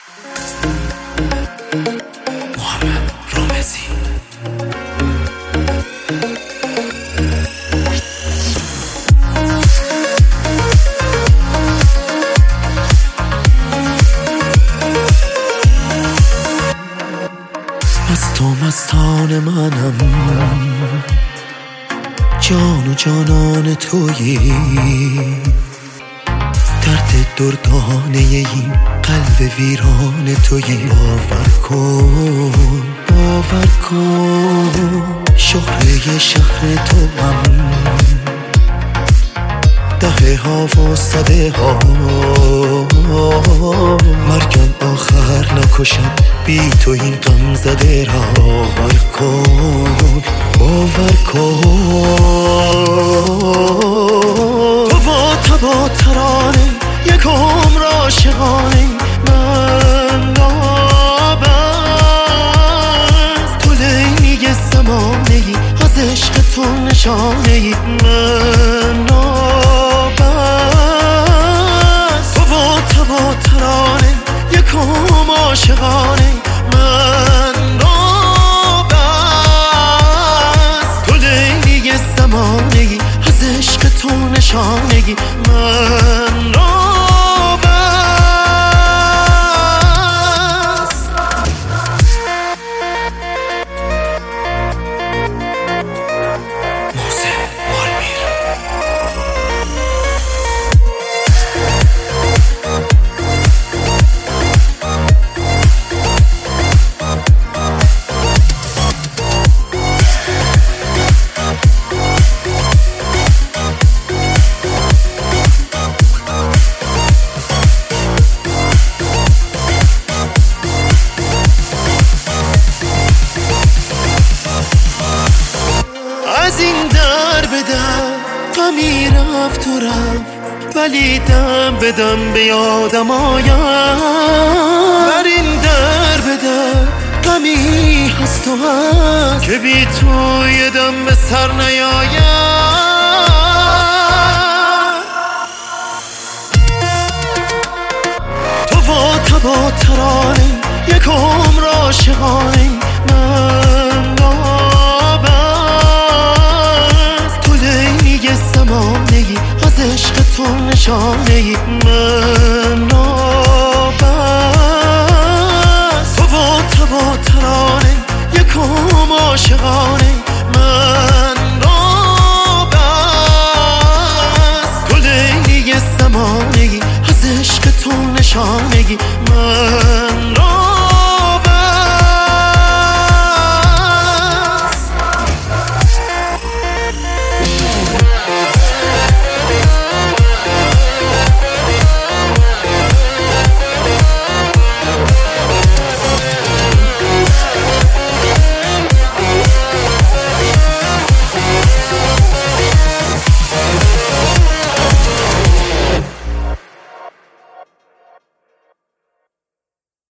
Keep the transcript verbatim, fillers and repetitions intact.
محمد رامزی. از تو مستان منم، جان و جانان تویی، درد دردانه این قلب ویران تویی. باور کن باور کن شهره شهر تو هم، دهه ها و صده ها، مرگم آخر نکشد بی تو این غم زده را. باور کن باور کن تو با تبا ترانه یک عمر عاشقانه، من نابست تو لیلی زمانه ای، از عشق تو نشانه ای. من نابست تو با تبا ترانه یک عمر عاشقانه، من نابست تو لیلی زمانه ای، از عشق تو نشانه ای. من نابست از این در به در غمی رفت و رفت، ولی دم به دم به یادم آید. بر این در به در غمی هست و هست که بی تو یه دم به سر نیاید. تو با تبا ترانه یک عمر عاشقانه، من زمانه ای، از عشق تو نشانه ای. من نابست تو با تبا ترانه یک عمر عاشقانه، من نابست تو لیلی زمانه ای، از عشق تو نشانه ای. من نابست